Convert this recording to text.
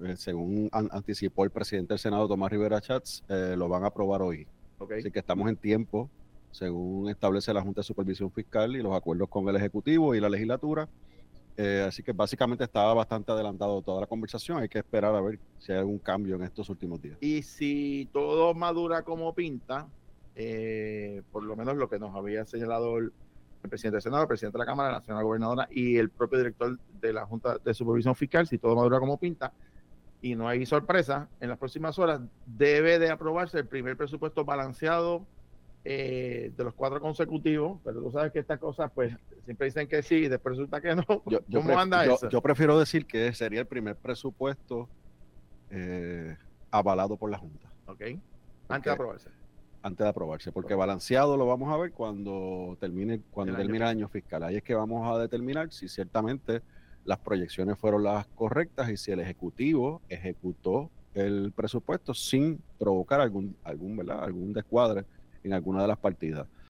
según anticipó el presidente del Senado, Tomás Rivera Chats, lo van a aprobar hoy. Okay. Así que estamos en tiempo, según establece la Junta de Supervisión Fiscal y los acuerdos con el Ejecutivo y la legislatura. Así que básicamente estaba bastante adelantado toda la conversación. Hay que esperar a ver si hay algún cambio en estos últimos días. Y si todo madura como pinta, por lo menos lo que nos había señalado el presidente del Senado, el presidente de la Cámara, la señora gobernadora y el propio director de la Junta de Supervisión Fiscal, si todo madura como pinta y no hay sorpresa, en las próximas horas debe de aprobarse el primer presupuesto balanceado de los 4 consecutivos, pero tú sabes que estas cosas pues siempre dicen que sí y después resulta que no. ¿Cómo anda eso? Yo prefiero decir que sería el primer presupuesto avalado por la Junta. Ok, antes de aprobarse. Antes de aprobarse, porque balanceado lo vamos a ver cuando termine el año fiscal. Ahí es que vamos a determinar si ciertamente las proyecciones fueron las correctas y si el Ejecutivo ejecutó el presupuesto sin provocar algún descuadre en alguna de las partidas.